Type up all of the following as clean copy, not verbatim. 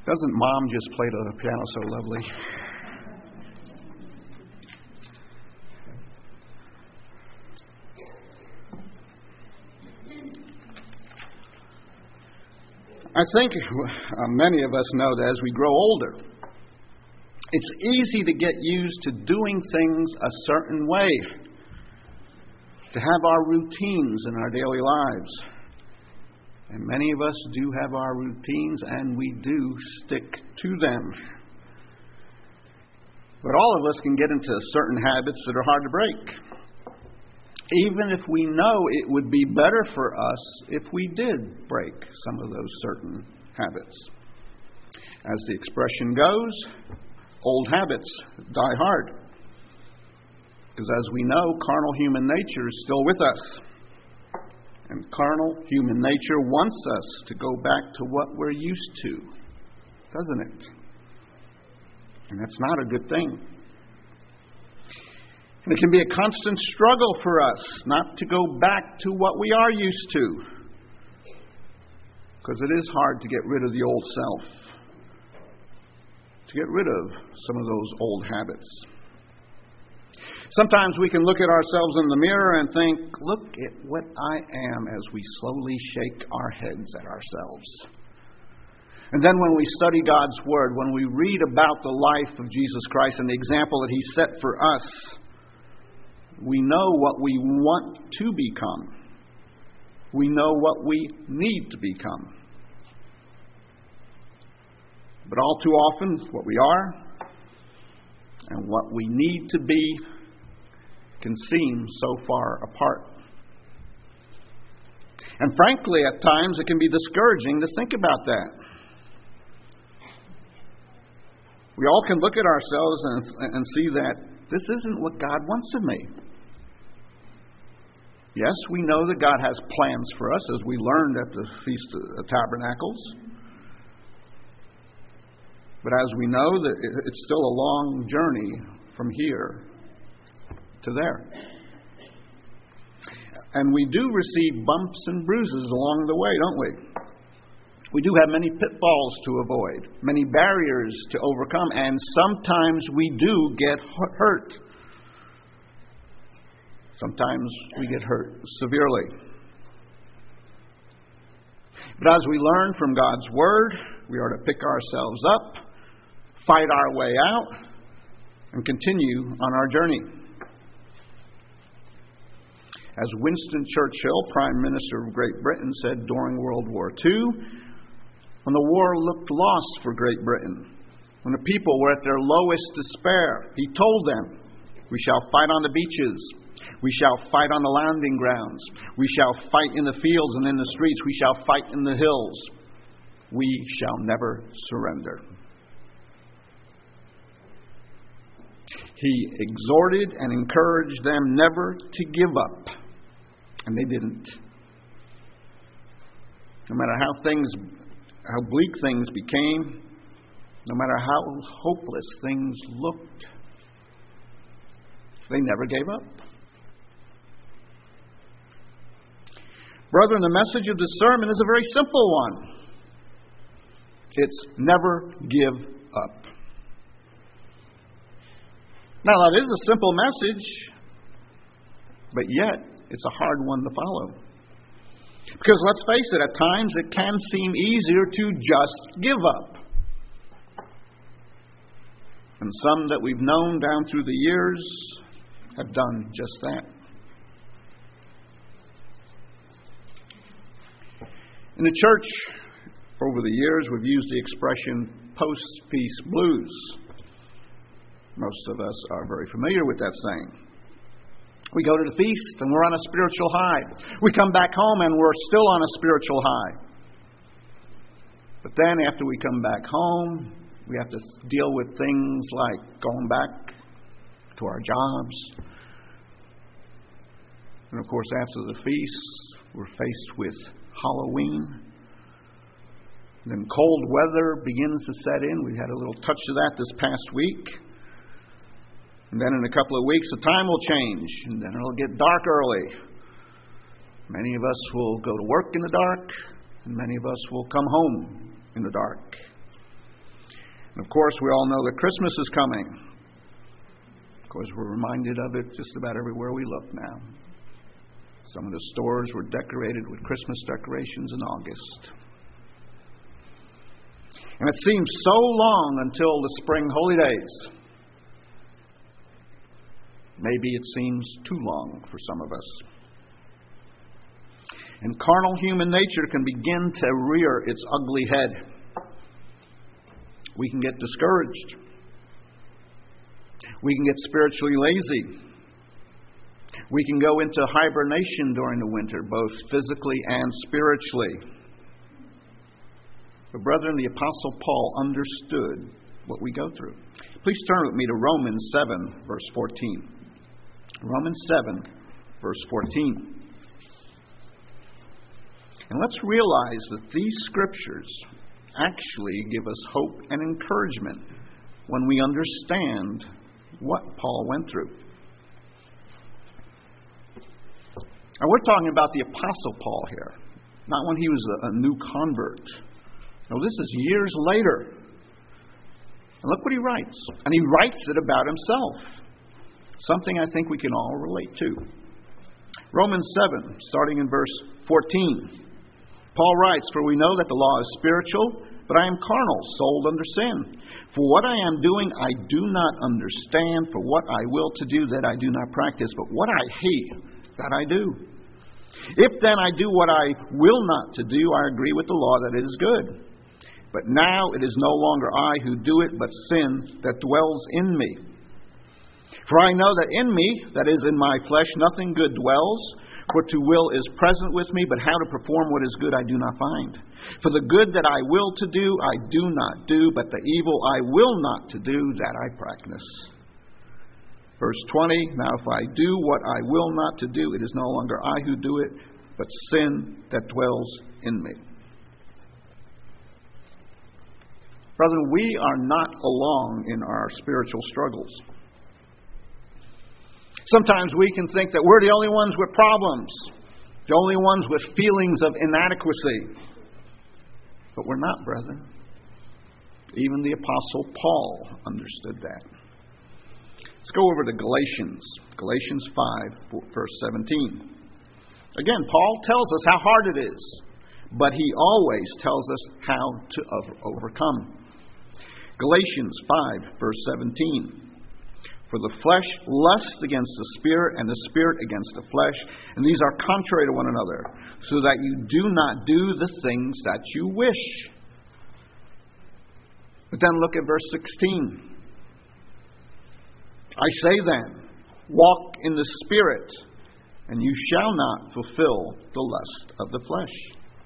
Doesn't Mom just play the piano so lovely? I think many of us know that as we grow older, it's easy to get used to doing things a certain way, to have our routines in our daily lives. And many of us do have our routines, and we do stick to them. But all of us can get into certain habits that are hard to break, even if we know it would be better for us if we did break some of those certain habits. As the expression goes, old habits die hard. Because as we know, carnal human nature is still with us. And carnal human nature wants us to go back to what we're used to, doesn't it? And that's not a good thing. And it can be a constant struggle for us not to go back to what we are used to. Because it is hard to get rid of the old self, to get rid of some of those old habits. Sometimes we can look at ourselves in the mirror and think, look at what I am, as we slowly shake our heads at ourselves. And then when we study God's Word, when we read about the life of Jesus Christ and the example that He set for us, we know what we want to become. We know what we need to become. But all too often, what we are and what we need to be can seem so far apart. And frankly, at times, it can be discouraging to think about that. We all can look at ourselves and see that this isn't what God wants of me. Yes, we know that God has plans for us, as we learned at the Feast of Tabernacles. But as we know, that it's still a long journey from here to there. And we do receive bumps and bruises along the way, don't we? We do have many pitfalls to avoid, many barriers to overcome, and sometimes we do get hurt. Sometimes we get hurt severely. But as we learn from God's Word, we are to pick ourselves up, fight our way out, and continue on our journey. As Winston Churchill, Prime Minister of Great Britain, said during World War II, when the war looked lost for Great Britain, when the people were at their lowest despair, he told them, "We shall fight on the beaches. We shall fight on the landing grounds. We shall fight in the fields and in the streets. We shall fight in the hills. We shall never surrender." He exhorted and encouraged them never to give up. And they didn't. No matter how bleak things became, no matter how hopeless things looked, they never gave up. Brethren, the message of this sermon is a very simple one. It's never give up. Now, that is a simple message, but yet it's a hard one to follow. Because let's face it, at times it can seem easier to just give up. And some that we've known down through the years have done just that. In the church, over the years, we've used the expression post-feast blues. Most of us are very familiar with that saying. We go to the feast and we're on a spiritual high. We come back home and we're still on a spiritual high. But then after we come back home, we have to deal with things like going back to our jobs. And of course, after the feast, we're faced with Halloween. Then cold weather begins to set in. We had a little touch of that this past week. And then in a couple of weeks, the time will change, and then it'll get dark early. Many of us will go to work in the dark, and many of us will come home in the dark. And of course, we all know that Christmas is coming. Of course, we're reminded of it just about everywhere we look now. Some of the stores were decorated with Christmas decorations in August. And it seems so long until the spring holy days. Maybe it seems too long for some of us. And carnal human nature can begin to rear its ugly head. We can get discouraged. We can get spiritually lazy. We can go into hibernation during the winter, both physically and spiritually. But brethren, the Apostle Paul understood what we go through. Please turn with me to Romans 7, verse 14. Romans 7, verse 14. And let's realize that these scriptures actually give us hope and encouragement when we understand what Paul went through. Now, we're talking about the Apostle Paul here, not when he was a new convert. No, this is years later. And look what he writes. And he writes it about himself. Something I think we can all relate to. Romans 7, starting in verse 14. Paul writes, "For we know that the law is spiritual, but I am carnal, sold under sin. For what I am doing I do not understand, for what I will to do that I do not practice, but what I hate, that I do. If then I do what I will not to do, I agree with the law that it is good. But now it is no longer I who do it, but sin that dwells in me. For I know that in me, that is in my flesh, nothing good dwells. For to will is present with me, but how to perform what is good I do not find. For the good that I will to do, I do not do, but the evil I will not to do, that I practice." Verse 20, "Now if I do what I will not to do, it is no longer I who do it, but sin that dwells in me." Brethren, we are not alone in our spiritual struggles. Sometimes we can think that we're the only ones with problems, the only ones with feelings of inadequacy. But we're not, brethren. Even the Apostle Paul understood that. Let's go over to Galatians 5, verse 17. Again, Paul tells us how hard it is, but he always tells us how to overcome. Galatians 5, verse 17. "For the flesh lusts against the Spirit, and the Spirit against the flesh, and these are contrary to one another, so that you do not do the things that you wish." But then look at verse 16. "I say then, walk in the Spirit, and you shall not fulfill the lust of the flesh."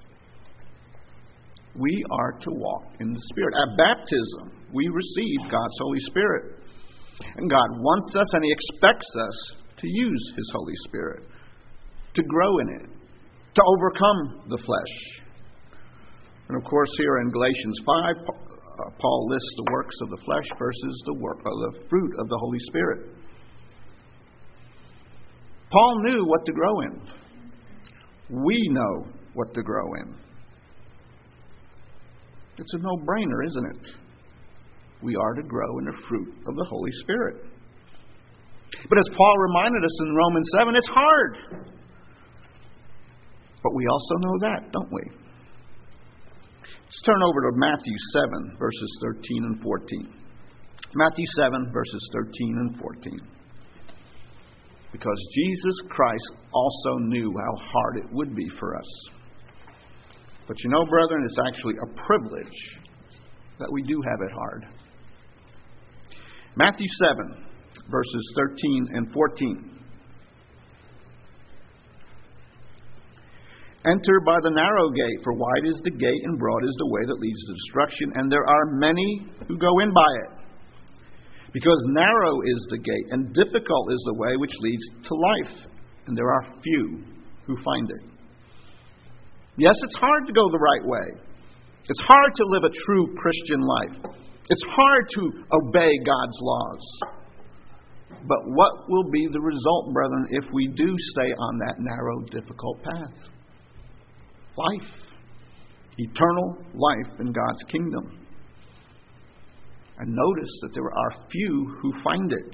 We are to walk in the Spirit. At baptism, we receive God's Holy Spirit. And God wants us and He expects us to use His Holy Spirit, to grow in it, to overcome the flesh. And of course, here in Galatians 5, Paul lists the works of the flesh versus the work of the fruit of the Holy Spirit. Paul knew what to grow in. We know what to grow in. It's a no-brainer, isn't it? We are to grow in the fruit of the Holy Spirit. But as Paul reminded us in Romans 7, it's hard. But we also know that, don't we? Let's turn over to Matthew 7, verses 13 and 14. Matthew 7, verses 13 and 14. Because Jesus Christ also knew how hard it would be for us. But you know, brethren, it's actually a privilege that we do have it hard. Matthew 7, verses 13 and 14. "Enter by the narrow gate, for wide is the gate and broad is the way that leads to destruction, and there are many who go in by it. Because narrow is the gate and difficult is the way which leads to life, and there are few who find it." Yes, it's hard to go the right way. It's hard to live a true Christian life. It's hard to obey God's laws. But what will be the result, brethren, if we do stay on that narrow, difficult path? Life. Eternal life in God's kingdom. And notice that there are few who find it.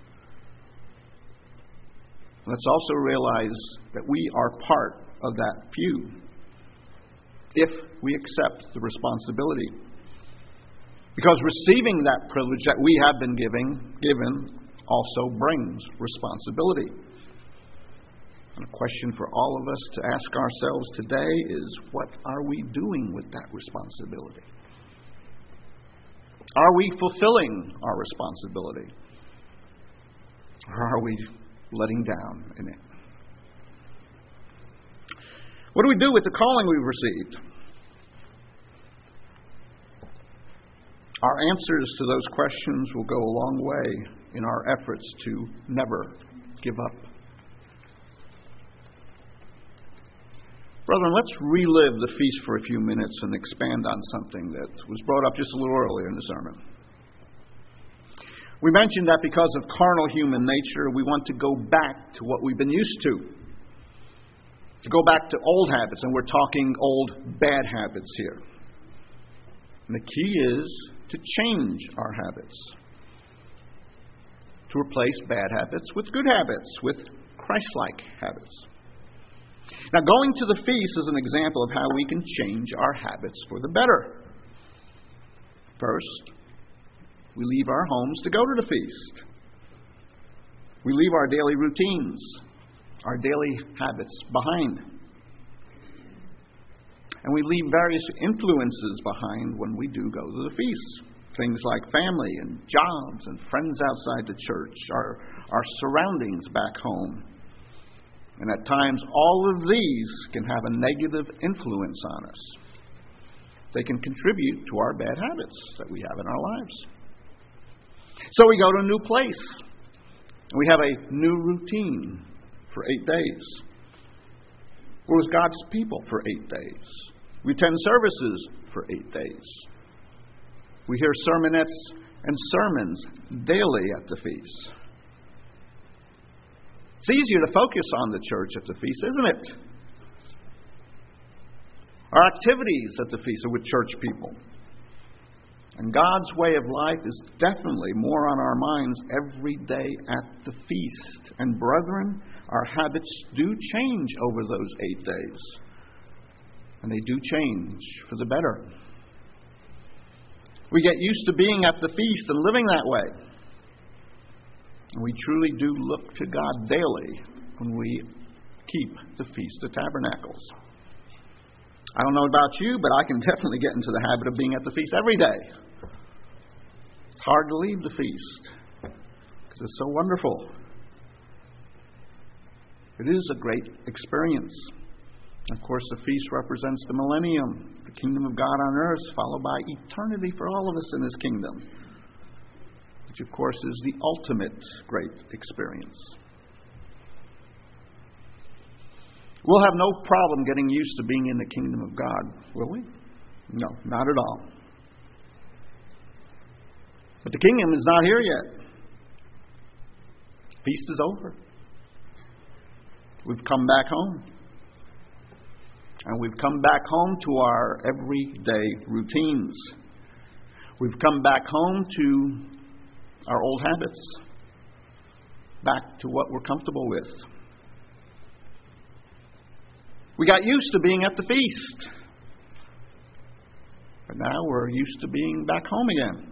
Let's also realize that we are part of that few if we accept the responsibility. Because receiving that privilege that we have been given also brings responsibility. And a question for all of us to ask ourselves today is, what are we doing with that responsibility? Are we fulfilling our responsibility? Or are we letting down in it? What do we do with the calling we've received? Our answers to those questions will go a long way in our efforts to never give up. Brethren, let's relive the feast for a few minutes and expand on something that was brought up just a little earlier in the sermon. We mentioned that because of carnal human nature, we want to go back to what we've been used to go back to old habits, and we're talking old bad habits here. And the key is to change our habits, to replace bad habits with good habits, with Christ-like habits. Now, going to the feast is an example of how we can change our habits for the better. First, we leave our homes to go to the feast. We leave our daily routines, our daily habits behind. And we leave various influences behind when we do go to the feast. Things like family and jobs and friends outside the church, our surroundings back home. And at times, all of these can have a negative influence on us. They can contribute to our bad habits that we have in our lives. So we go to a new place. And we have a new routine for 8 days. We're with God's people for 8 days. We attend services for 8 days. We hear sermonettes and sermons daily at the feast. It's easier to focus on the church at the feast, isn't it? Our activities at the feast are with church people. And God's way of life is definitely more on our minds every day at the feast. And brethren, our habits do change over those 8 days. And they do change for the better. We get used to being at the feast and living that way. And we truly do look to God daily when we keep the Feast of Tabernacles. I don't know about you, but I can definitely get into the habit of being at the feast every day. It's hard to leave the feast because it's so wonderful. It is a great experience. Of course, the feast represents the millennium, the kingdom of God on earth, followed by eternity for all of us in His kingdom, which, of course, is the ultimate great experience. We'll have no problem getting used to being in the kingdom of God, will we? No, not at all. But the kingdom is not here yet. Feast is over. We've come back home. And we've come back home to our everyday routines. We've come back home to our old habits. Back to what we're comfortable with. We got used to being at the feast. But now we're used to being back home again.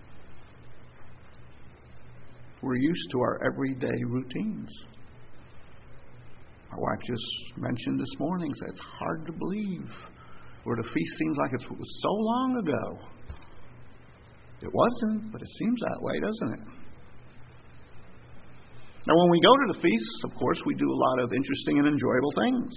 We're used to our everyday routines. My wife just mentioned this morning that it's hard to believe where the feast seems like it was so long ago. It wasn't, but it seems that way, doesn't it? Now, when we go to the feast, of course, we do a lot of interesting and enjoyable things.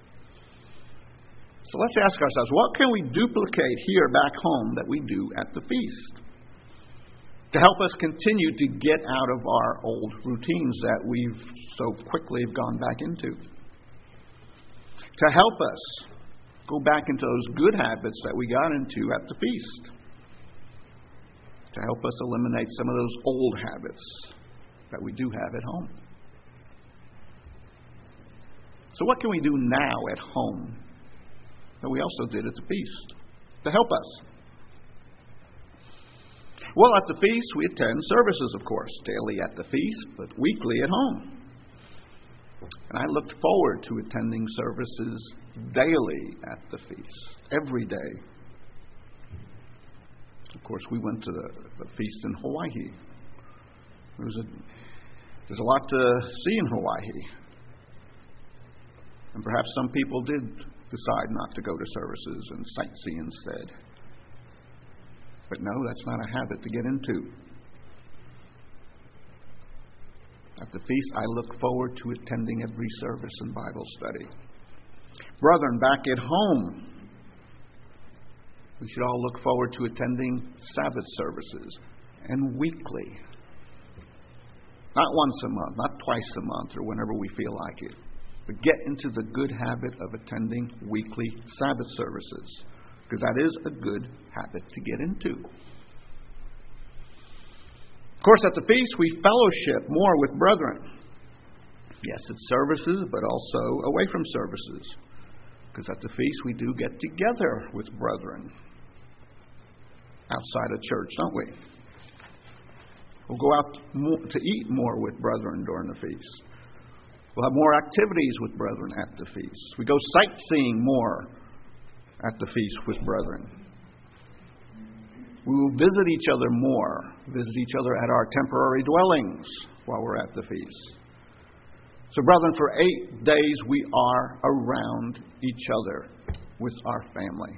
So let's ask ourselves, what can we duplicate here back home that we do at the feast to help us continue to get out of our old routines that we've so quickly gone back into? To help us go back into those good habits that we got into at the feast. To help us eliminate some of those old habits that we do have at home. So what can we do now at home that we also did at the feast to help us? Well, at the feast, we attend services, of course, daily at the feast, but weekly at home. And I looked forward to attending services daily at the feast, every day. Of course, we went to the feast in Hawaii. There's a lot to see in Hawaii. And perhaps some people did decide not to go to services and sightsee instead. But no, that's not a habit to get into. At the feast, I look forward to attending every service and Bible study. Brethren, back at home, we should all look forward to attending Sabbath services, and weekly. Not once a month, not twice a month, or whenever we feel like it. But get into the good habit of attending weekly Sabbath services, because that is a good habit to get into. Of course, at the feast, we fellowship more with brethren. Yes, it's services, but also away from services. Because at the feast, we do get together with brethren outside of church, don't we? We'll go out to eat more with brethren during the feast. We'll have more activities with brethren at the feast. We go sightseeing more at the feast with brethren. We will visit each other more, visit each other at our temporary dwellings while we're at the feast. So, brethren, for 8 days we are around each other with our family.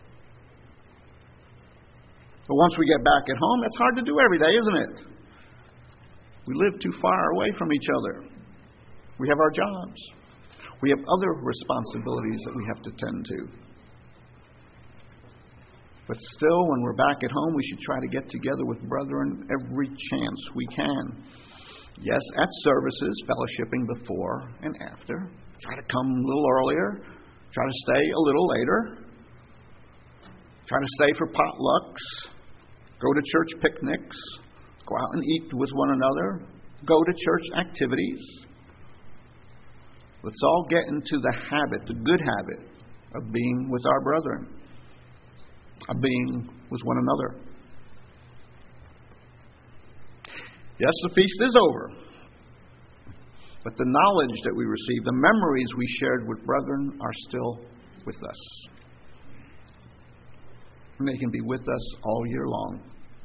But once we get back at home, that's hard to do every day, isn't it? We live too far away from each other. We have our jobs. We have other responsibilities that we have to tend to. But still, when we're back at home, we should try to get together with brethren every chance we can. Yes, at services, fellowshipping before and after. Try to come a little earlier. Try to stay a little later. Try to stay for potlucks. Go to church picnics. Go out and eat with one another. Go to church activities. Let's all get into the habit, the good habit, of being with our brethren, of being with one another. Yes, the feast is over, but the knowledge that we received, the memories we shared with brethren are still with us. And they can be with us all year long.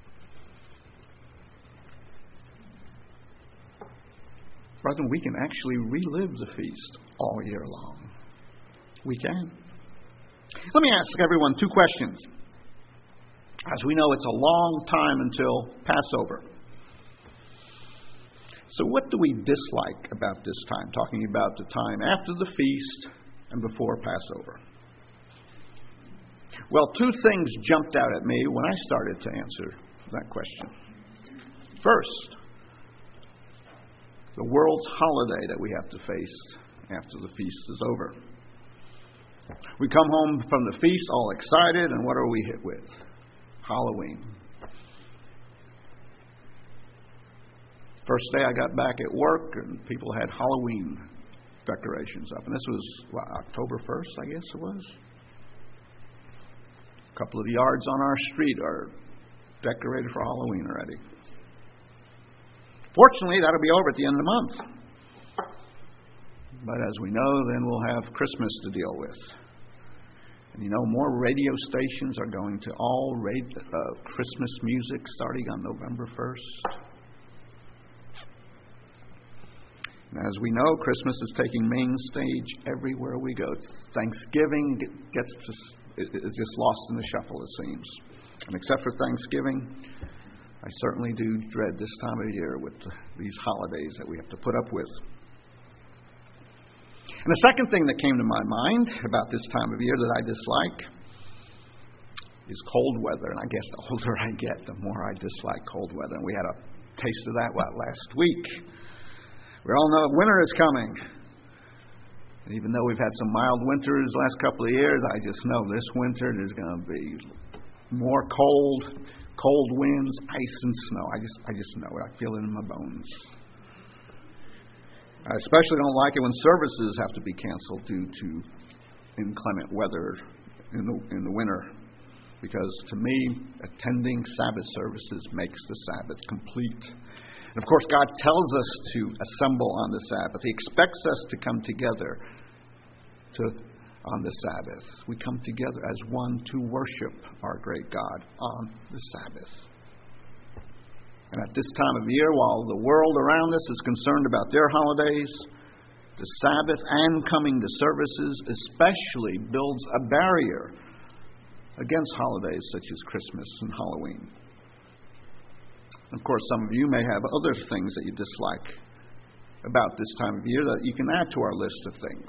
Brethren, we can actually relive the feast all year long. We can. Let me ask everyone 2 questions. As we know, it's a long time until Passover. So what do we dislike about this time? Talking about the time after the feast and before Passover. Well, 2 things jumped out at me when I started to answer that question. First, the world's holiday that we have to face after the feast is over. We come home from the feast all excited, and what are we hit with? Halloween. First day I got back at work, and people had Halloween decorations up. And this was, October 1st, I guess it was? A couple of the yards on our street are decorated for Halloween already. Fortunately, that'll be over at the end of the month. But as we know, then we'll have Christmas to deal with. And you know, more radio stations are going to all Christmas music starting on November 1st. And as we know, Christmas is taking main stage everywhere we go. Thanksgiving is just lost in the shuffle, it seems. And except for Thanksgiving, I certainly do dread this time of year with these holidays that we have to put up with. And the second thing that came to my mind about this time of year that I dislike is cold weather. And I guess the older I get, the more I dislike cold weather. And we had a taste of that, last week. We all know winter is coming. And even though we've had some mild winters the last couple of years, I just know this winter there's going to be more cold winds, ice and snow. I just know it. I feel it in my bones. I especially don't like it when services have to be canceled due to inclement weather in the winter, because to me, attending Sabbath services makes the Sabbath complete. And of course, God tells us to assemble on the Sabbath. He expects us to come together on the Sabbath. We come together as one to worship our great God on the Sabbath. And at this time of year, while the world around us is concerned about their holidays, the Sabbath and coming to services especially builds a barrier against holidays such as Christmas and Halloween. Of course, some of you may have other things that you dislike about this time of year that you can add to our list of things.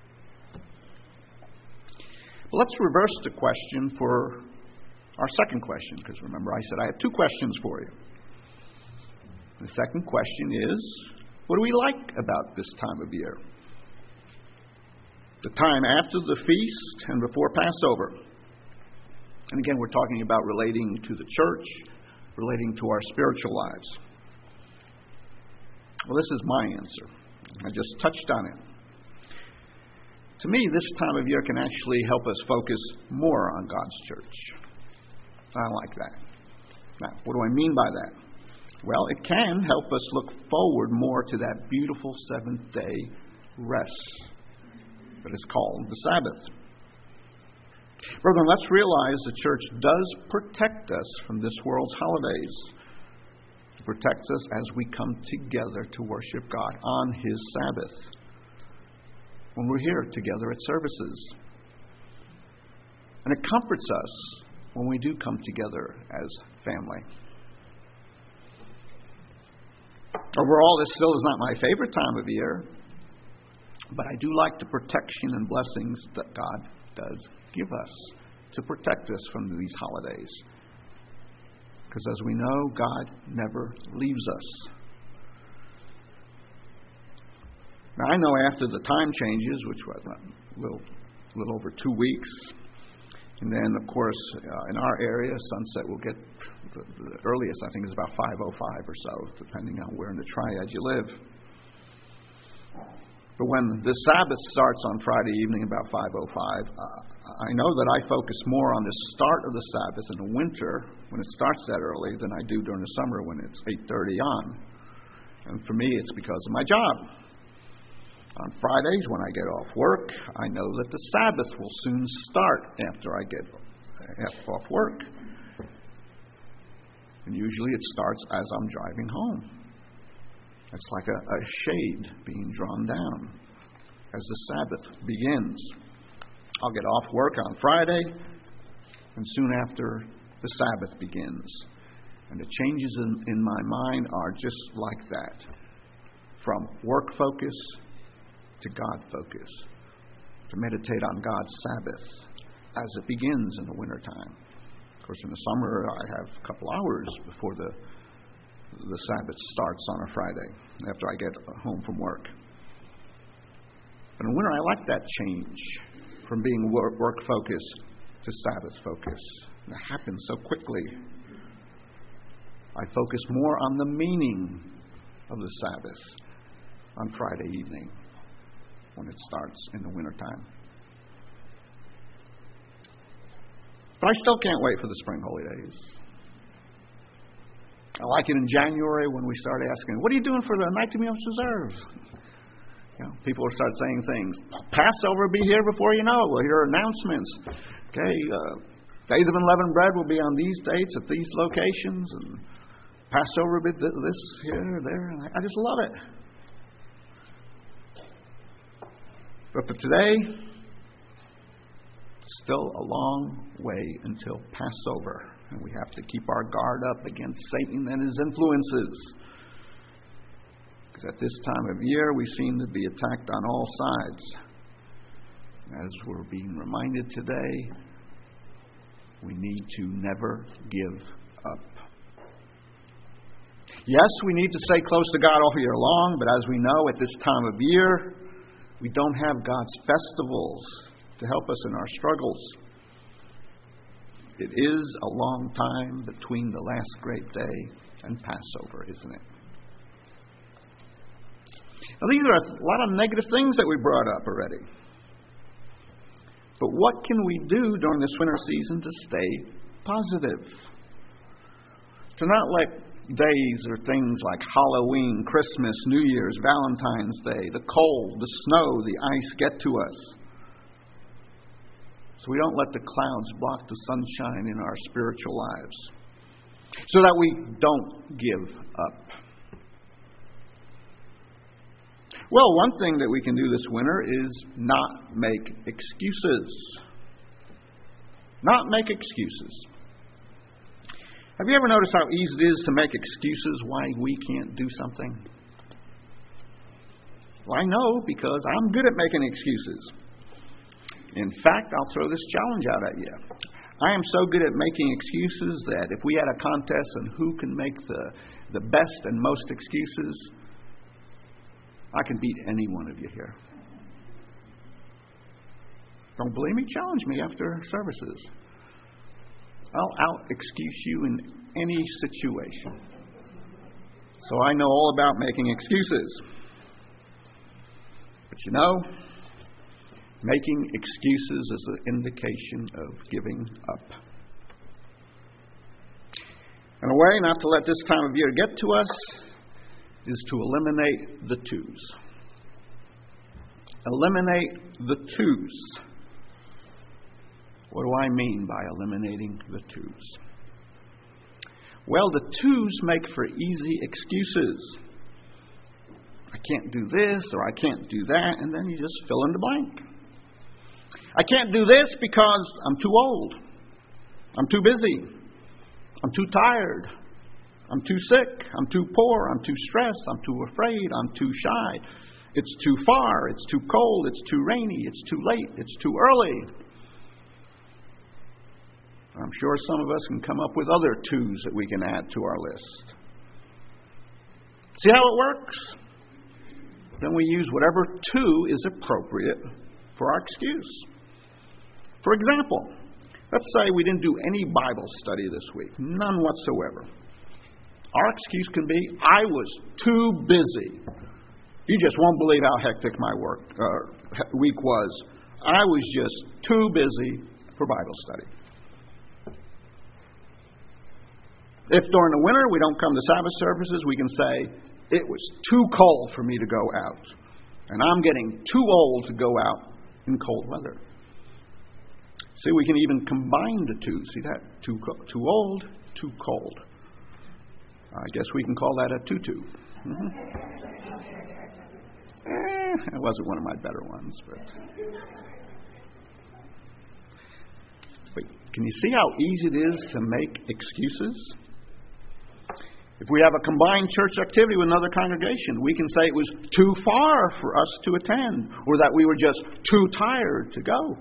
But let's reverse the question for our second question, because remember I said I have two questions for you. The second question is, what do we like about this time of year? The time after the feast and before Passover. And again, we're talking about relating to the church, relating to our spiritual lives. Well, this is my answer. I just touched on it. To me, this time of year can actually help us focus more on God's church. I like that. Now, what do I mean by that? Well, it can help us look forward more to that beautiful seventh-day rest that is called the Sabbath. Brethren, let's realize the church does protect us from this world's holidays. It protects us as we come together to worship God on His Sabbath, when we're here together at services. And it comforts us when we do come together as family. Overall, this still is not my favorite time of year, but I do like the protection and blessings that God does give us to protect us from these holidays. Because as we know, God never leaves us. Now, I know after the time changes, which was a little over 2 weeks, and then, of course, in our area, sunset will get, the earliest, I think, is about 5:05 or so, depending on where in the triad you live. But when the Sabbath starts on Friday evening about 5:05, I know that I focus more on the start of the Sabbath in the winter, when it starts that early, than I do during the summer when it's 8:30 on. And for me, it's because of my job. On Fridays, when I get off work, I know that the Sabbath will soon start after I get off work. And usually it starts as I'm driving home. It's like a shade being drawn down as the Sabbath begins. I'll get off work on Friday, and soon after, the Sabbath begins. And the changes in my mind are just like that. From work focus to God focus, to meditate on God's Sabbath as it begins in the wintertime. Of course, in the summer, I have a couple hours before the Sabbath starts on a Friday, after I get home from work. But in winter, I like that change from being work focus to Sabbath focus. And it happens so quickly. I focus more on the meaning of the Sabbath on Friday evening, when it starts in the wintertime. But I still can't wait for the spring holy days. I like it in January when we start asking, what are you doing for the Night of Yom Reserves? People will start saying things. Passover will be here before you know it. We'll hear announcements. Okay, Days of Unleavened Bread will be on these dates at these locations, and Passover will be this here, there. And I just love it. But for today, still a long way until Passover. And we have to keep our guard up against Satan and his influences. Because at this time of year, we seem to be attacked on all sides. As we're being reminded today, we need to never give up. Yes, we need to stay close to God all year long, but as we know, at this time of year, we don't have God's festivals to help us in our struggles. It is a long time between the last great day and Passover, isn't it? Now, these are a lot of negative things that we brought up already. But what can we do during this winter season to stay positive. To not let days or things like Halloween, Christmas, New Year's, Valentine's Day, the cold, the snow, the ice get to us. So we don't let the clouds block the sunshine in our spiritual lives. So that we don't give up. Well, one thing that we can do this winter is not make excuses. Not make excuses. Have you ever noticed how easy it is to make excuses why we can't do something? Well, I know because I'm good at making excuses. In fact, I'll throw this challenge out at you. I am so good at making excuses that if we had a contest on who can make the best and most excuses, I can beat any one of you here. Don't believe me? Challenge me after services. I'll out-excuse you in any situation. So I know all about making excuses. But you know, making excuses is an indication of giving up. And a way not to let this time of year get to us is to eliminate the twos. Eliminate the twos. What do I mean by eliminating the twos? Well, the twos make for easy excuses. I can't do this or I can't do that, and then you just fill in the blank. I can't do this because I'm too old. I'm too busy. I'm too tired. I'm too sick. I'm too poor. I'm too stressed. I'm too afraid. I'm too shy. It's too far. It's too cold. It's too rainy. It's too late. It's too early. I'm sure some of us can come up with other twos that we can add to our list. See how it works? Then we use whatever two is appropriate for our excuse. For example, let's say we didn't do any Bible study this week. None whatsoever. Our excuse can be, I was too busy. You just won't believe how hectic my week was. I was just too busy for Bible study. If during the winter we don't come to Sabbath services, we can say, it was too cold for me to go out. And I'm getting too old to go out in cold weather. See, we can even combine the two. See that? Too old, too cold. I guess we can call that a tutu. It wasn't one of my better ones, but can you see how easy it is to make excuses? If we have a combined church activity with another congregation, we can say it was too far for us to attend, or that we were just too tired to go.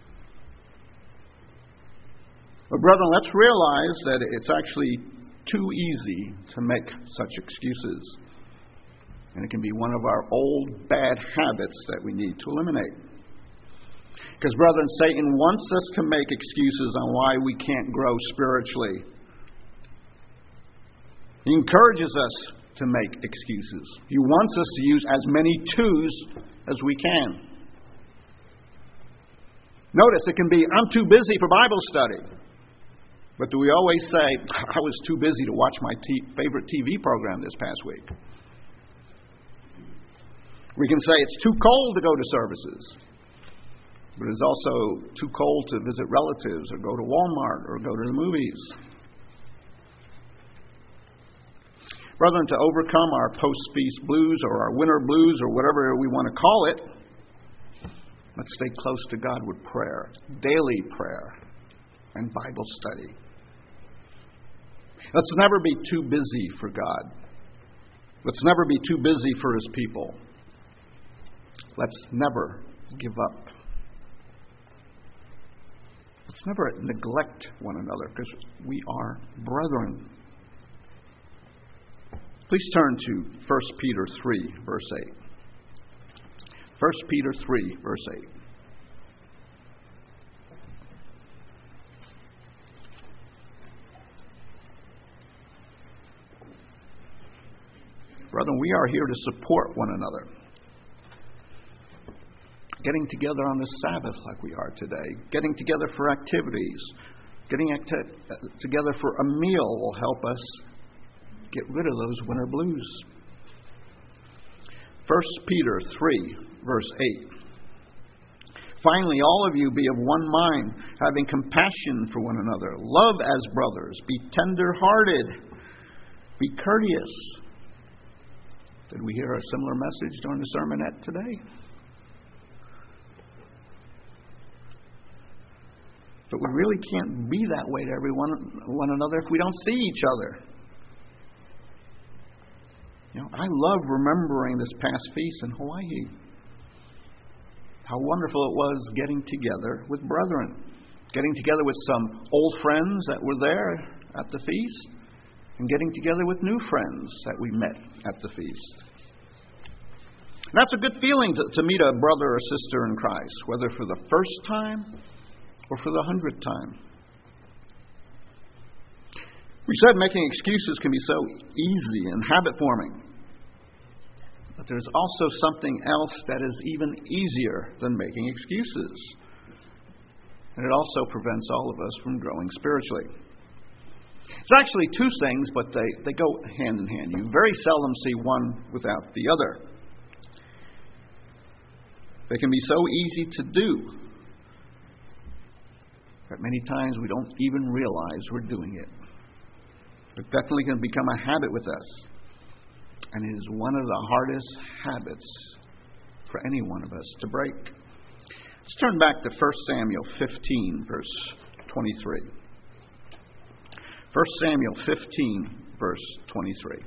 But brethren, let's realize that it's actually too easy to make such excuses. And it can be one of our old bad habits that we need to eliminate. Because, brethren, Satan wants us to make excuses on why we can't grow spiritually. He encourages us to make excuses. He wants us to use as many twos as we can. Notice it can be, I'm too busy for Bible study. But do we always say, I was too busy to watch my favorite TV program this past week? We can say it's too cold to go to services. But it's also too cold to visit relatives or go to Walmart or go to the movies. Brethren, to overcome our post-feast blues or our winter blues or whatever we want to call it, let's stay close to God with prayer, daily prayer, and Bible study. Let's never be too busy for God. Let's never be too busy for His people. Let's never give up. Let's never neglect one another because we are brethren. Please turn to 1 Peter 3, verse 8. 1 Peter 3, verse 8. Brethren, we are here to support one another. Getting together on the Sabbath like we are today. Getting together for activities. Getting together for a meal will help us get rid of those winter blues. 1 Peter 3, verse 8. Finally, all of you be of one mind, having compassion for one another. Love as brothers. Be tender-hearted. Be courteous. Did we hear a similar message during the sermonette today? But we really can't be that way to one another if we don't see each other. I love remembering this past feast in Hawaii. How wonderful it was getting together with brethren. Getting together with some old friends that were there at the feast. And getting together with new friends that we met at the feast. And that's a good feeling to meet a brother or sister in Christ, whether for the first time or for the 100th time. We said making excuses can be so easy and habit-forming. But there's also something else that is even easier than making excuses. And it also prevents all of us from growing spiritually. It's actually two things, but they go hand in hand. You very seldom see one without the other. They can be so easy to do that many times we don't even realize we're doing it. It definitely can become a habit with us. And it is one of the hardest habits for any one of us to break. Let's turn back to 1 Samuel 15, verse 23. 1 Samuel 15, verse 23.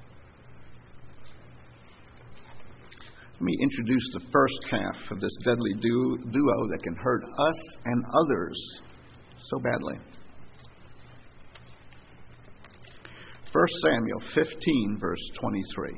Let me introduce the first half of this deadly duo that can hurt us and others so badly. 1 Samuel 15, verse 23.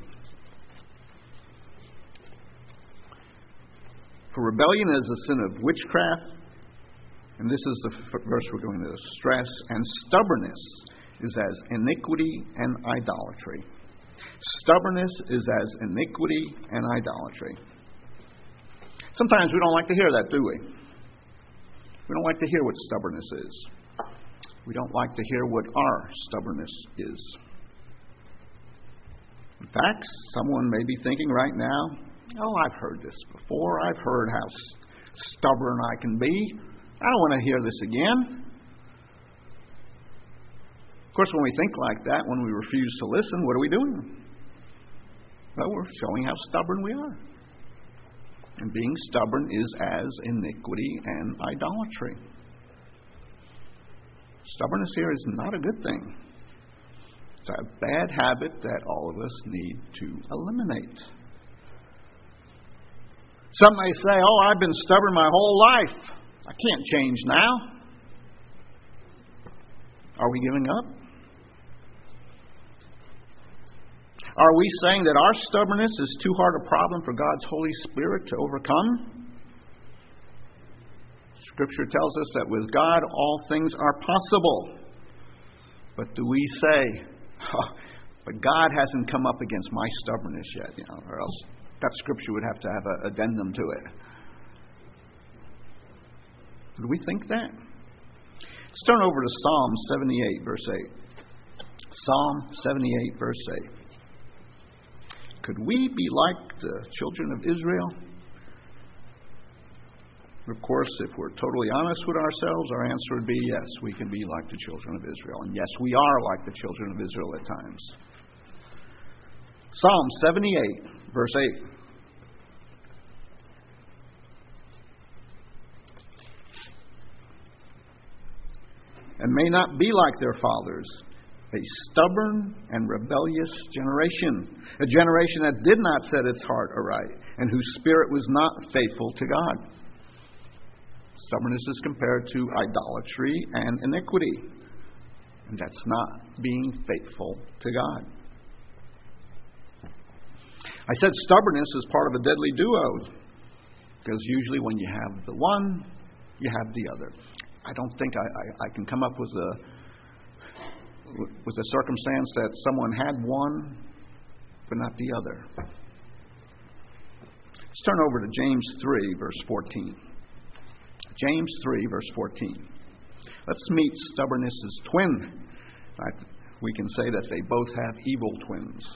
For rebellion is a sin of witchcraft, and this is the verse we're going to stress, and stubbornness is as iniquity and idolatry. Stubbornness is as iniquity and idolatry. Sometimes we don't like to hear that, do we? We don't like to hear what stubbornness is. We don't like to hear what our stubbornness is. In fact, someone may be thinking right now, I've heard this before. I've heard how stubborn I can be. I don't want to hear this again. Of course, when we think like that, when we refuse to listen, what are we doing? Well, we're showing how stubborn we are. And being stubborn is as iniquity and idolatry. Stubbornness here is not a good thing. It's a bad habit that all of us need to eliminate. Some may say, I've been stubborn my whole life. I can't change now. Are we giving up? Are we saying that our stubbornness is too hard a problem for God's Holy Spirit to overcome? Scripture tells us that with God all things are possible. But do we say, but God hasn't come up against my stubbornness yet, or else that scripture would have to have an addendum to it. Do we think that? Let's turn over to Psalm 78, verse 8. Psalm 78, verse 8. Could we be like the children of Israel? Of course, if we're totally honest with ourselves, our answer would be yes, we can be like the children of Israel. And yes, we are like the children of Israel at times. Psalm 78, verse 8. And may not be like their fathers, a stubborn and rebellious generation, a generation that did not set its heart aright, and whose spirit was not faithful to God. Stubbornness is compared to idolatry and iniquity, and that's not being faithful to God. I said stubbornness is part of a deadly duo, because usually when you have the one, you have the other. I don't think I can come up with a circumstance that someone had one, but not the other. Let's turn over to James 3, verse 14. James 3, verse 14. Let's meet stubbornness's twin. We can say that they both have evil twins.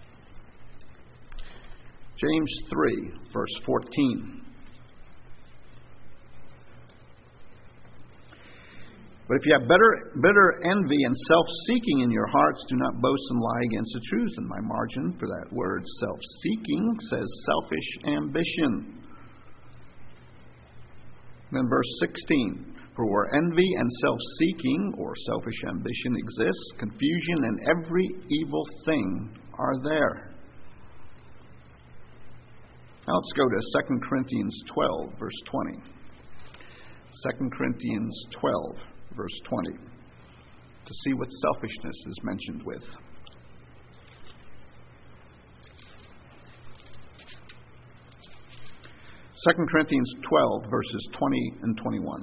James 3, verse 14. But if you have bitter envy and self-seeking in your hearts, do not boast and lie against the truth. And my margin for that word self-seeking says selfish ambition. Then verse 16. For where envy and self-seeking or selfish ambition exists, confusion and every evil thing are there. Now let's go to 2 Corinthians 12, verse 20. 2 Corinthians 12, verse 20, to see what selfishness is mentioned with. 2 Corinthians 12, verses 20 and 21.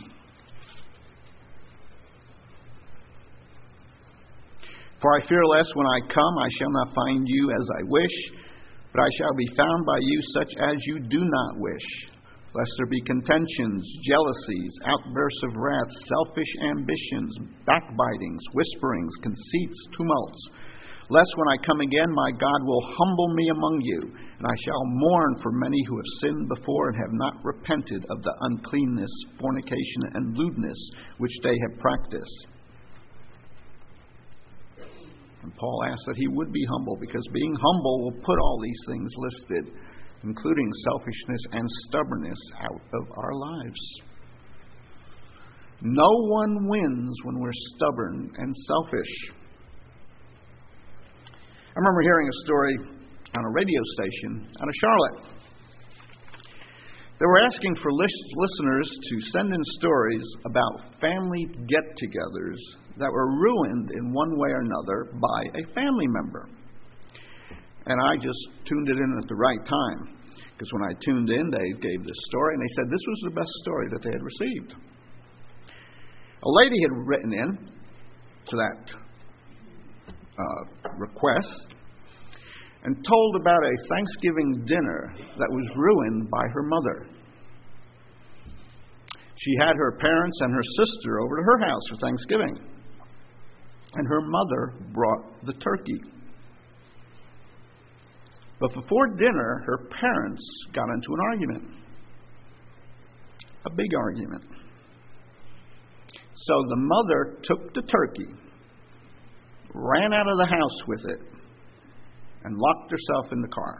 For I fear lest when I come I shall not find you as I wish, but I shall be found by you such as you do not wish, lest there be contentions, jealousies, outbursts of wrath, selfish ambitions, backbitings, whisperings, conceits, tumults, lest when I come again my God will humble me among you, and I shall mourn for many who have sinned before and have not repented of the uncleanness, fornication, and lewdness which they have practiced. And Paul asks that he would be humble, because being humble will put all these things listed, including selfishness and stubbornness, out of our lives. No one wins when we're stubborn and selfish. I remember hearing a story on a radio station out of Charlotte. They were asking for listeners to send in stories about family get-togethers that were ruined in one way or another by a family member. And I just tuned it in at the right time, because when I tuned in, they gave this story, and they said this was the best story that they had received. A lady had written in to that request and told about a Thanksgiving dinner that was ruined by her mother. She had her parents and her sister over to her house for Thanksgiving, and her mother brought the turkey. But before dinner, her parents got into an argument. A big argument. So the mother took the turkey, ran out of the house with it, and locked herself in the car.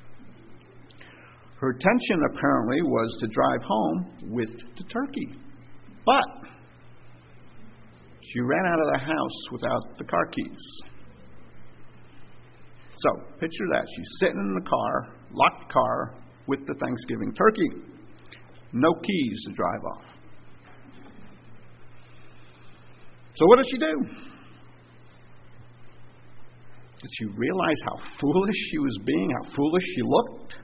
Her intention apparently was to drive home with the turkey. But she ran out of the house without the car keys. So, picture that. She's sitting in the car, locked car, with the Thanksgiving turkey. No keys to drive off. So what did she do? Did she realize how foolish she was being, how foolish she looked?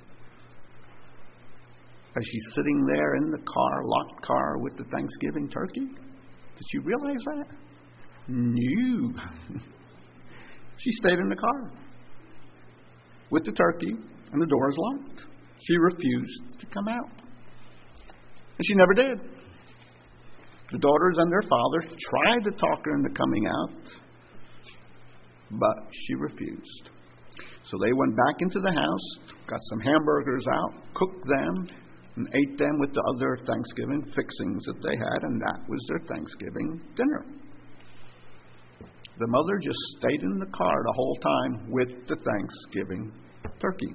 As she's sitting there in the car, locked car, with the Thanksgiving turkey? Did she realize that? No. She stayed in the car with the turkey, and the door is locked. She refused to come out. And she never did. The daughters and their father tried to talk her into coming out, but she refused. So they went back into the house, got some hamburgers out, cooked them, and ate them with the other Thanksgiving fixings that they had, and that was their Thanksgiving dinner. The mother just stayed in the car the whole time with the Thanksgiving turkey.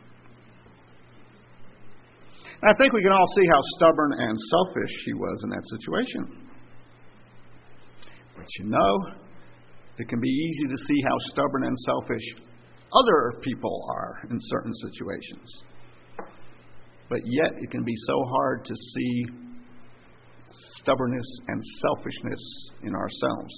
I think we can all see how stubborn and selfish she was in that situation. But you know, it can be easy to see how stubborn and selfish other people are in certain situations. But yet it can be so hard to see stubbornness and selfishness in ourselves.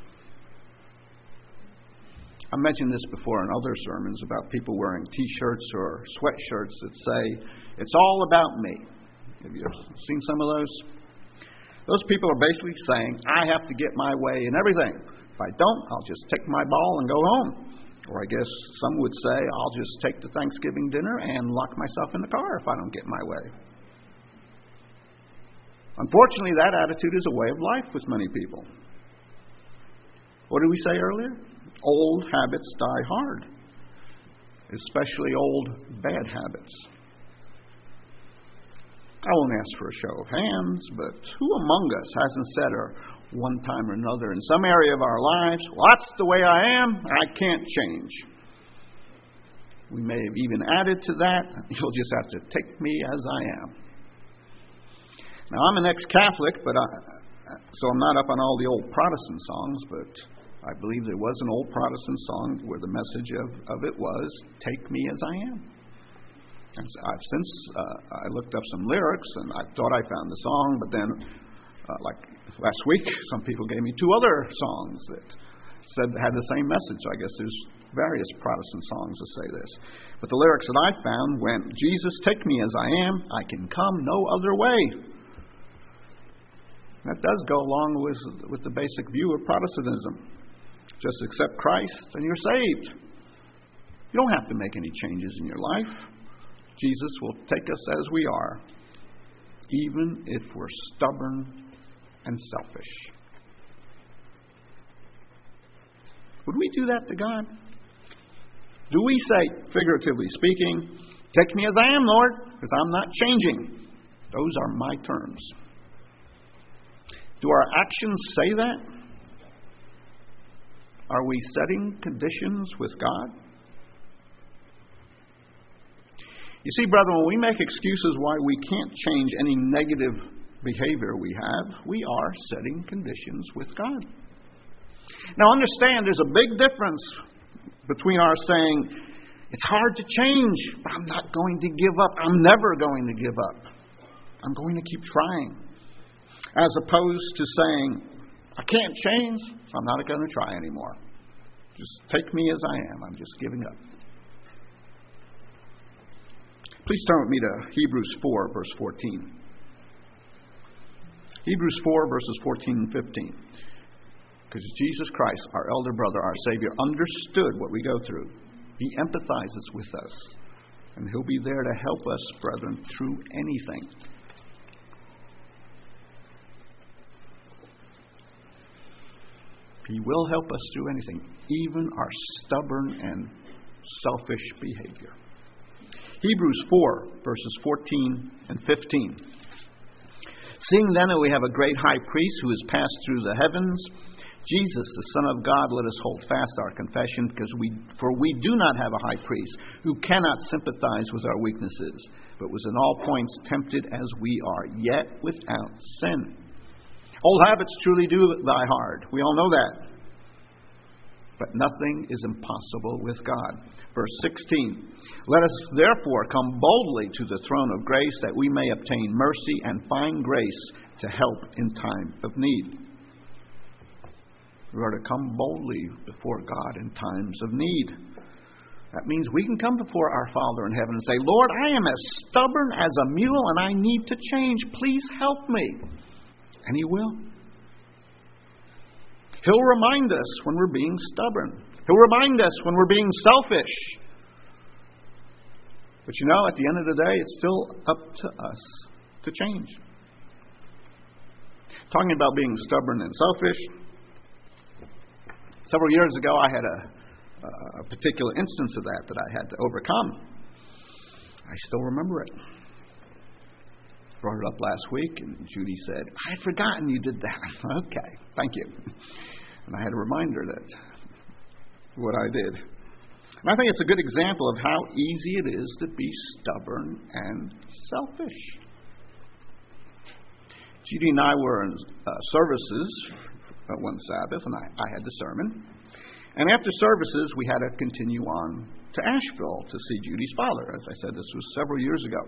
I mentioned this before in other sermons about people wearing T-shirts or sweatshirts that say, "It's all about me." Have you ever seen some of those? Those people are basically saying, I have to get my way in everything. If I don't, I'll just take my ball and go home. Or I guess some would say, I'll just take the Thanksgiving dinner and lock myself in the car if I don't get my way. Unfortunately, that attitude is a way of life with many people. What did we say earlier? Old habits die hard, especially old bad habits. I won't ask for a show of hands, but who among us hasn't said one time or another in some area of our lives, well, that's the way I am, I can't change. We may have even added to that, you'll just have to take me as I am. Now, I'm an ex-Catholic, so I'm not up on all the old Protestant songs, but I believe there was an old Protestant song where the message of it was, take me as I am. And since I looked up some lyrics, and I thought I found the song, but then, like last week, some people gave me two other songs that had the same message. So I guess there's various Protestant songs that say this. But the lyrics that I found went, Jesus, take me as I am, I can come no other way. That does go along with the basic view of Protestantism. Just accept Christ and you're saved. You don't have to make any changes in your life. Jesus will take us as we are, even if we're stubborn and selfish. Would we do that to God? Do we say, figuratively speaking, take me as I am, Lord, because I'm not changing. Those are my terms. Do our actions say that? Are we setting conditions with God? You see, brethren, when we make excuses why we can't change any negative behavior we have, we are setting conditions with God. Now understand, there's a big difference between our saying, it's hard to change, but I'm not going to give up. I'm never going to give up. I'm going to keep trying. As opposed to saying, I can't change, so I'm not going to try anymore. Just take me as I am. I'm just giving up. Please turn with me to Hebrews 4, verse 14. Hebrews 4, verses 14 and 15. Because Jesus Christ, our elder brother, our Savior, understood what we go through. He empathizes with us. And He'll be there to help us, brethren, through anything. He will help us through anything, even our stubborn and selfish behavior. Hebrews 4, verses 14 and 15. Seeing then that we have a great high priest who has passed through the heavens, Jesus, the Son of God, let us hold fast our confession, for we do not have a high priest who cannot sympathize with our weaknesses, but was in all points tempted as we are, yet without sin. Old habits truly do die hard. We all know that. But nothing is impossible with God. Verse 16. Let us therefore come boldly to the throne of grace, that we may obtain mercy and find grace to help in time of need. We are to come boldly before God in times of need. That means we can come before our Father in heaven and say, Lord, I am as stubborn as a mule and I need to change. Please help me. And He will. He'll remind us when we're being stubborn. He'll remind us when we're being selfish. But you know, at the end of the day, it's still up to us to change. Talking about being stubborn and selfish, several years ago I had a particular instance of that I had to overcome. I still remember it. Brought it up last week, and Judy said, I had forgotten you did that. Okay, thank you. And I had a reminder that what I did. And I think it's a good example of how easy it is to be stubborn and selfish. Judy and I were in services one Sabbath, and I had the sermon. And after services, we had to continue on to Asheville to see Judy's father. As I said, this was several years ago.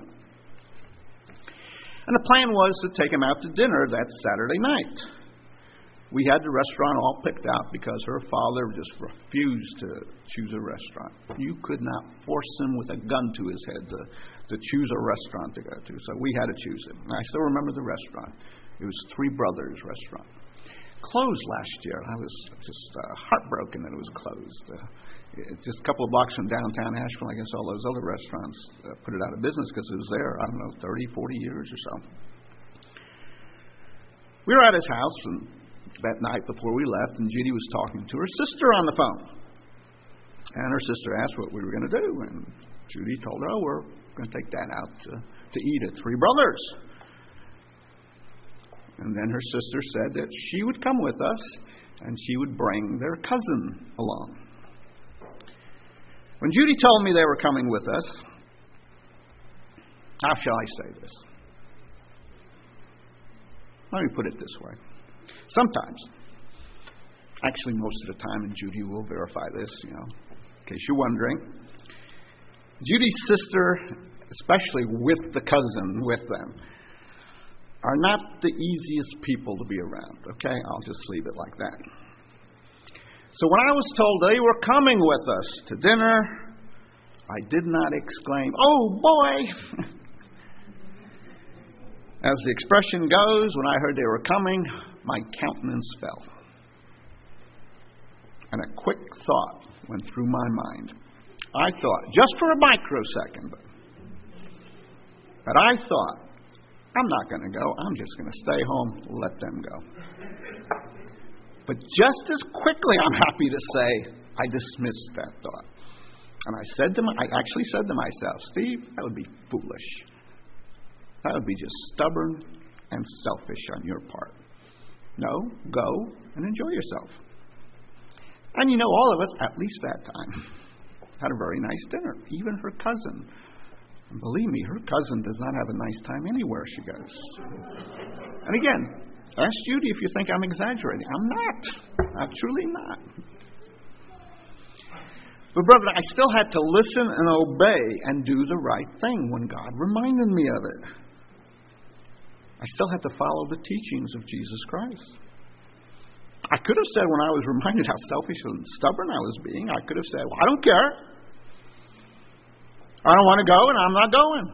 And the plan was to take him out to dinner that Saturday night. We had the restaurant all picked out because her father just refused to choose a restaurant. You could not force him with a gun to his head to choose a restaurant to go to. So we had to choose it. And I still remember the restaurant. It was Three Brothers Restaurant. Closed last year. I was just heartbroken that it was closed. It's just a couple of blocks from downtown Asheville. I guess all those other restaurants put it out of business because it was there, 30, 40 years or so. We were at his house and that night before we left, and Judy was talking to her sister on the phone. And her sister asked what we were going to do, and Judy told her, we're going to take Dad out to eat at Three Brothers. And then her sister said that she would come with us, and she would bring their cousin along. When Judy told me they were coming with us, how shall I say this? Let me put it this way. Sometimes, actually most of the time, and Judy will verify this, in case you're wondering, Judy's sister, especially with the cousin with them, are not the easiest people to be around, okay? I'll just leave it like that. So when I was told they were coming with us to dinner, I did not exclaim, "Oh boy!" As the expression goes, when I heard they were coming, my countenance fell. And a quick thought went through my mind. I thought, just for a microsecond, but I thought, I'm not going to go. I'm just going to stay home, let them go. But just as quickly, I'm happy to say, I dismissed that thought. And I actually said to myself, Steve, that would be foolish. That would be just stubborn and selfish on your part. No, go and enjoy yourself. And all of us, at least that time, had a very nice dinner. Even her cousin. And believe me, her cousin does not have a nice time anywhere she goes. And again, ask Judy if you think I'm exaggerating. I'm not. I'm truly not. But brother, I still had to listen and obey and do the right thing when God reminded me of it. I still had to follow the teachings of Jesus Christ. I could have said when I was reminded how selfish and stubborn I was being, I could have said, well, I don't care. I don't want to go and I'm not going.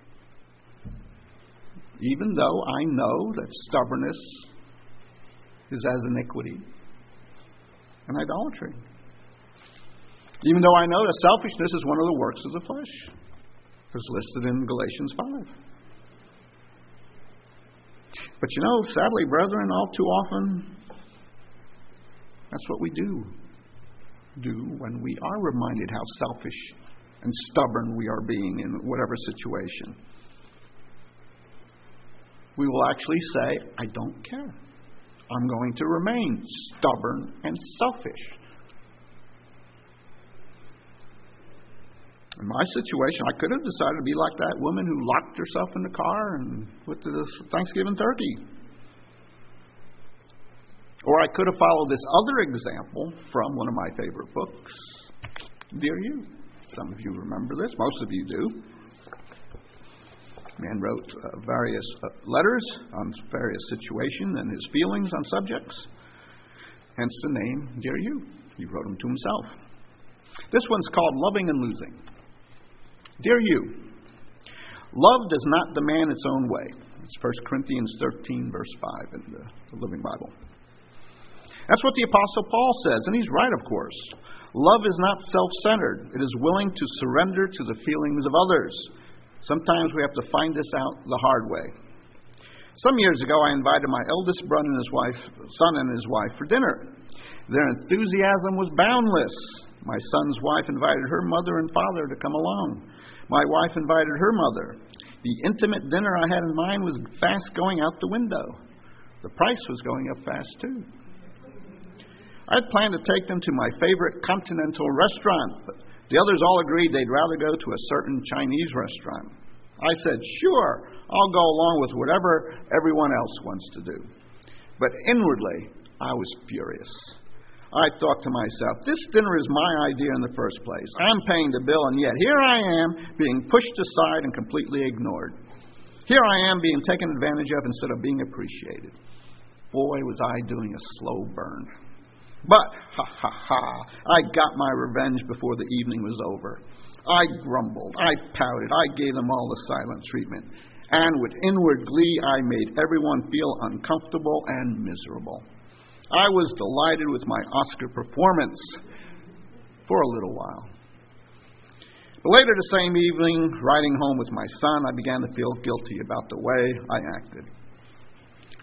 Even though I know that stubbornness is as iniquity and idolatry. Even though I know that selfishness is one of the works of the flesh. It's listed in Galatians 5. But sadly, brethren, all too often, that's what we do when we are reminded how selfish and stubborn we are being in whatever situation. We will actually say, I don't care. I'm going to remain stubborn and selfish. In my situation, I could have decided to be like that woman who locked herself in the car and went to the Thanksgiving turkey. Or I could have followed this other example from one of my favorite books, Dear You. Some of you remember this. Most of you do. Man wrote various letters on various situations and his feelings on subjects. Hence the name Dear You. He wrote them to himself. This one's called Loving and Losing. Dear You, love does not demand its own way. It's 1 Corinthians 13, verse 5 in the Living Bible. That's what the Apostle Paul says, and he's right, of course. Love is not self-centered. It is willing to surrender to the feelings of others. Sometimes we have to find this out the hard way. Some years ago, I invited my eldest son and his wife for dinner. Their enthusiasm was boundless. My son's wife invited her mother and father to come along. My wife invited her mother. The intimate dinner I had in mind was fast going out the window. The price was going up fast, too. I'd planned to take them to my favorite continental restaurant, but the others all agreed they'd rather go to a certain Chinese restaurant. I said, sure, I'll go along with whatever everyone else wants to do. But inwardly, I was furious. I thought to myself, this dinner is my idea in the first place. I'm paying the bill, and yet here I am being pushed aside and completely ignored. Here I am being taken advantage of instead of being appreciated. Boy, was I doing a slow burn. But, I got my revenge before the evening was over. I grumbled, I pouted, I gave them all the silent treatment. And with inward glee, I made everyone feel uncomfortable and miserable. I was delighted with my Oscar performance for a little while. But later the same evening, riding home with my son, I began to feel guilty about the way I acted.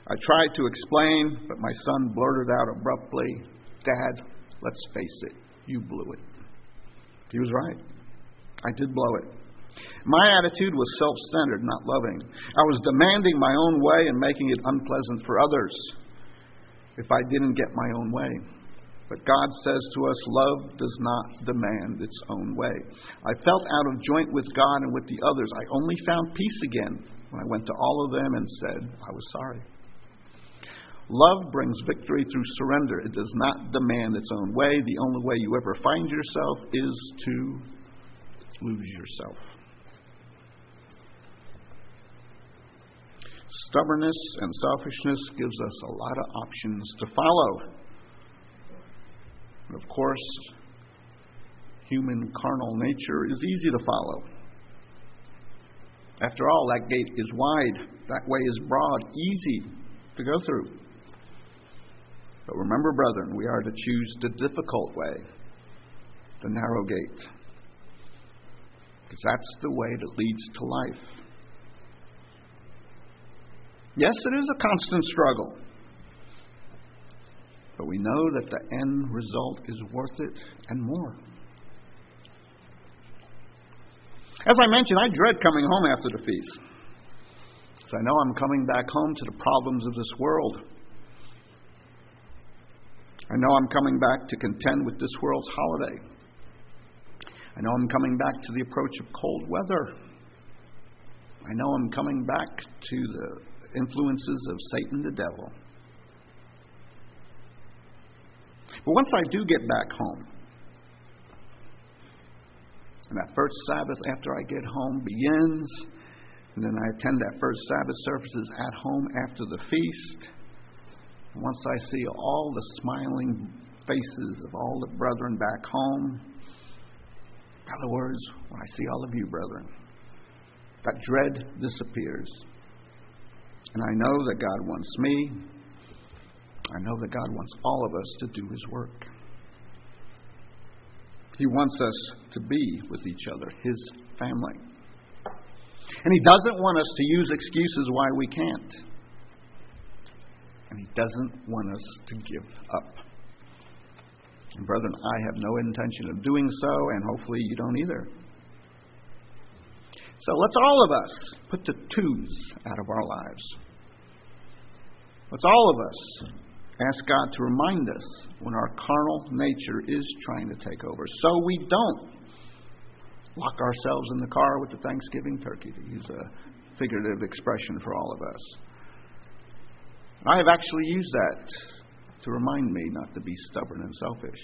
I tried to explain, but my son blurted out abruptly, "Dad, let's face it, you blew it." He was right. I did blow it. My attitude was self-centered, not loving. I was demanding my own way and making it unpleasant for others if I didn't get my own way. But God says to us, love does not demand its own way. I felt out of joint with God and with the others. I only found peace again when I went to all of them and said, I was sorry. Love brings victory through surrender. It does not demand its own way. The only way you ever find yourself is to lose yourself. Stubbornness and selfishness gives us a lot of options to follow. And of course, human carnal nature is easy to follow. After all, that gate is wide, that way is broad, easy to go through. But remember, brethren, we are to choose the difficult way, the narrow gate, because that's the way that leads to life. Yes, it is a constant struggle, but we know that the end result is worth it and more. As I mentioned, I dread coming home after the feast, because I know I'm coming back home to the problems of this world. I know I'm coming back to contend with this world's holiday. I know I'm coming back to the approach of cold weather. I know I'm coming back to the influences of Satan the devil. But once I do get back home, and that first Sabbath after I get home begins, and then I attend that first Sabbath services at home after the feast, and once I see all the smiling faces of all the brethren back home, in other words, when I see all of you brethren, that dread disappears. And I know that God wants me. I know that God wants all of us to do His work. He wants us to be with each other, His family. And He doesn't want us to use excuses why we can't. And He doesn't want us to give up. And brethren, I have no intention of doing so, and hopefully you don't either. So let's all of us put the twos out of our lives. Let's all of us ask God to remind us when our carnal nature is trying to take over, so we don't lock ourselves in the car with the Thanksgiving turkey, to use a figurative expression for all of us. I have actually used that to remind me not to be stubborn and selfish.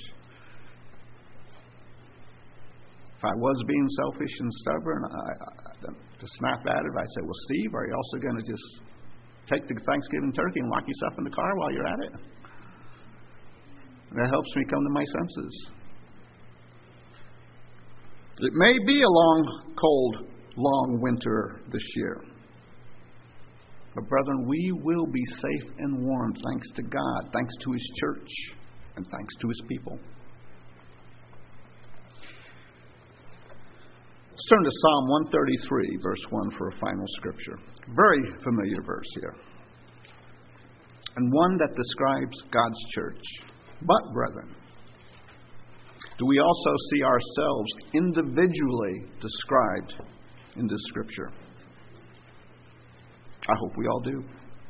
If I was being selfish and stubborn, to snap at it, I'd say, well, Steve, are you also going to just take the Thanksgiving turkey and lock yourself in the car while you're at it? And that helps me come to my senses. It may be a long, cold, long winter this year. But brethren, we will be safe and warm thanks to God, thanks to His church, and thanks to His people. Let's turn to Psalm 133, verse 1 for a final scripture. Very familiar verse here. And one that describes God's church. But, brethren, do we also see ourselves individually described in this scripture? I hope we all do.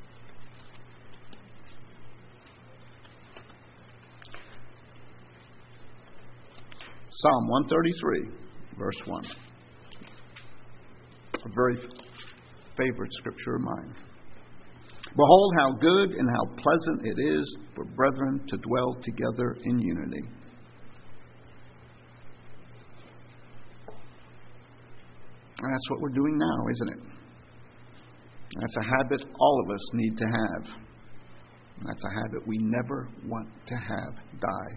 Psalm 133, verse 1. A very favorite scripture of mine. Behold, how good and how pleasant it is for brethren to dwell together in unity. And that's what we're doing now, isn't it? That's a habit all of us need to have. And that's a habit we never want to have die.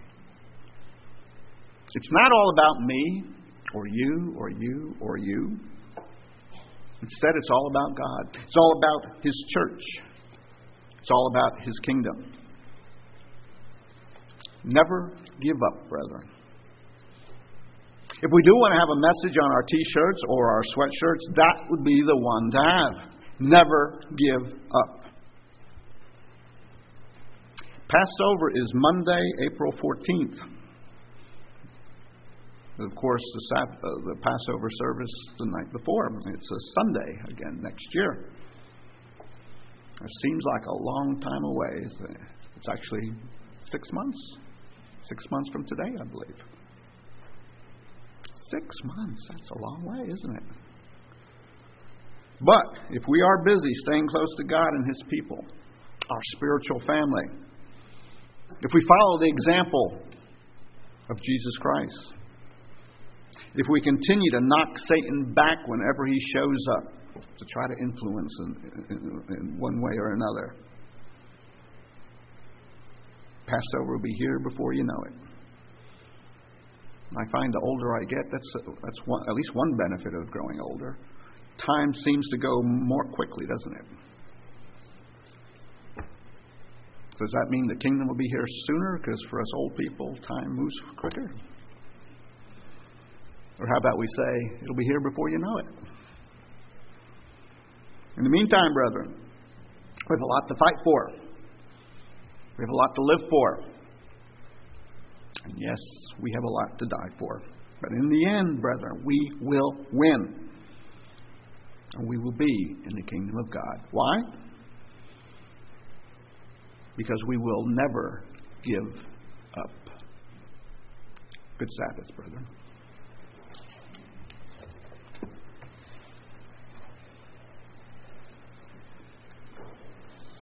It's not all about me, or you, or you, or you. Instead, it's all about God. It's all about His church. It's all about His kingdom. Never give up, brethren. If we do want to have a message on our T-shirts or our sweatshirts, that would be the one to have. Never give up. Passover is Monday, April 14th. Of course, the Passover service the night before. It's a Sunday again next year. It seems like a long time away. It's actually 6 months. 6 months from today, I believe. 6 months. That's a long way, isn't it? But if we are busy staying close to God and His people, our spiritual family, if we follow the example of Jesus Christ, if we continue to knock Satan back whenever he shows up to try to influence in one way or another, Passover will be here before you know it. I find the older I get, that's one, at least one benefit of growing older. Time seems to go more quickly, doesn't it? So does that mean the kingdom will be here sooner? Because for us old people, time moves quicker. Or how about we say, it'll be here before you know it. In the meantime, brethren, we have a lot to fight for. We have a lot to live for. And yes, we have a lot to die for. But in the end, brethren, we will win. And we will be in the kingdom of God. Why? Because we will never give up. Good Sabbath, brethren.